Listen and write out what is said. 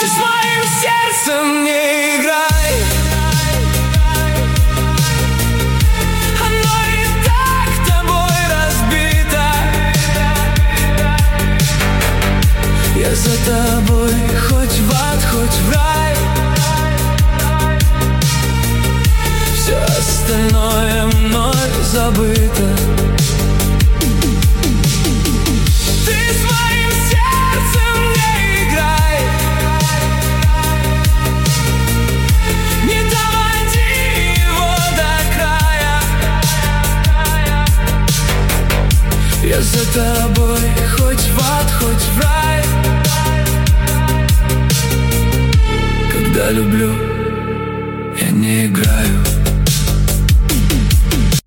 Ты с моим сердцем не играй. Оно и так тобой разбито. Я за тобой хоть в ад, хоть в рай. Все остальное мной забыто. Я за тобой хоть в ад, хоть в рай. Когда люблю, я не играю.